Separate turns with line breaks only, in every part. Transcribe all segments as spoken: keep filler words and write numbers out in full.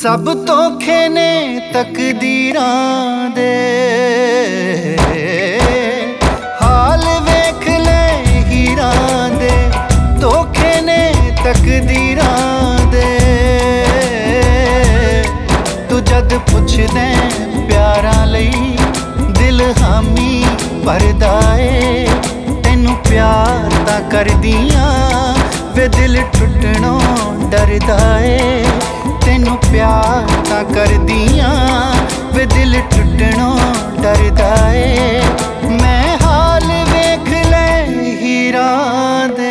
सब धोखे ने तकदीरां दे, हाल वेख ले हीरां दे, धोखे ने तकदीरां दे। तू जद पुछदे प्यारां लई दिल हामी भरदा ए, तैनू प्यार तां करदियां वे दिल टुटणों डरदा ए। तैनू प्यार तां करदियां वे दिल टुटणों डरदा ए। मैं हाल वेख ले हीरां दे।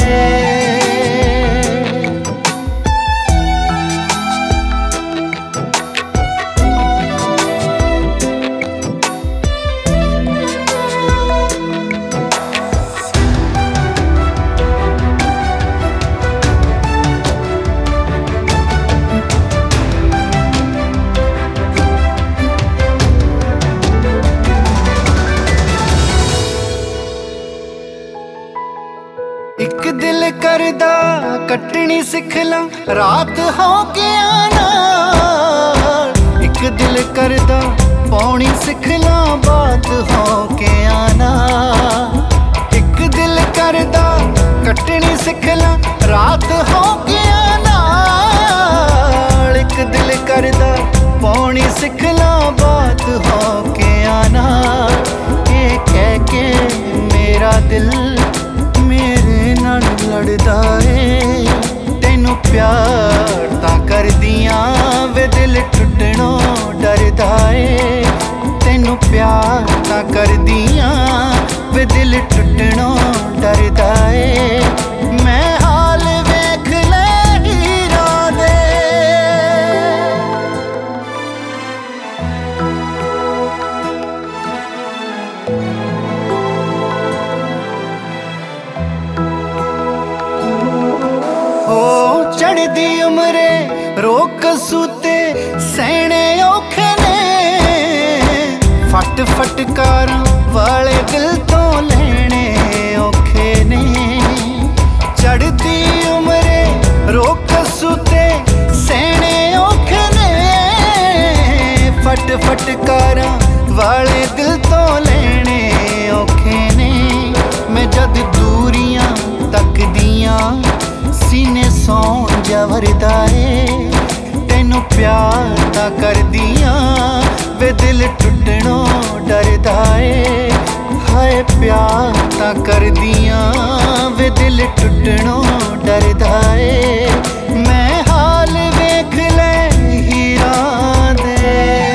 एक दिल करदा कटनी सिख ला रात हो के आना, एक दिल करदा पौनी सिख ला बात हो के आना। एक दिल करदा कटनी सिख ला रात हो के आना, एक दिल करदा पौनी सिख ला बात हो के आना। ये कह के मेरा दिल मेरे नाल लड़दा ए, तैनू प्यार तां करदियां वे दिल टुटणों डरदा ए। तैनू प्यार तां करदियां वे दिल टुटणों डरदा ए। मैं हाल वेख ले हीरां दे। चढ़दी उमरे रोक सूते सहने औखे ने, फट फटकारां वाले दिल तो लेने औखे ने। चढ़दी उमरे रोक सूते सहने औखे ने, फट फटकारां वाले दिल तो लेने औखे ने। मैं जद दूरियां तकदियां सीने सौं जवरदा ए, तैनू प्यार तां करदियां वे दिल टुटणों डरदा ए। हाय प्यार तां करदियां वे दिल टुटणों डरदा ए। मैं हाल वेख ले हीरां दे।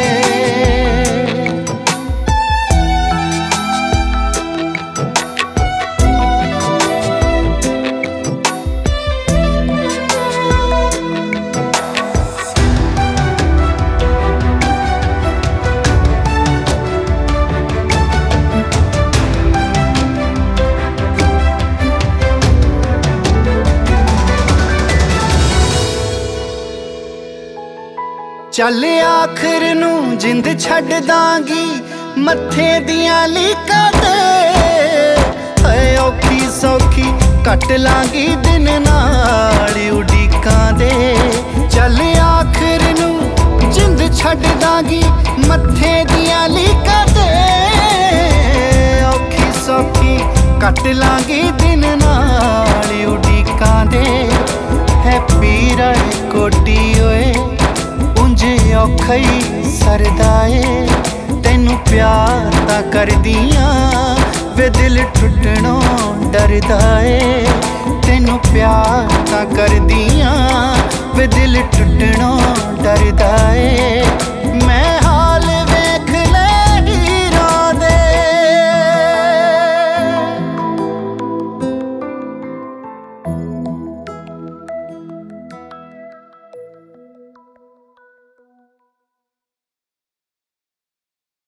चल आखिर नू जिंद छड्ड दांगी मत्थे दियां लीकां ते, ऐ औखी सौखी कट लांगी दिन नाल उडीकां दे। चल आखिर नू जिंद छड्ड दांगी मत्थे दियां लीकां ते, औखी सौखी कट लांगी दिन नाल उडीकां दे। है पीरा कोटी ओए औखा ही सरदा ए, तैनू प्यार तां करदियां वे दिल टुटणों डरदा ए। तैनू प्यार तां करदियां वे दिल टुटणों डरदा ए।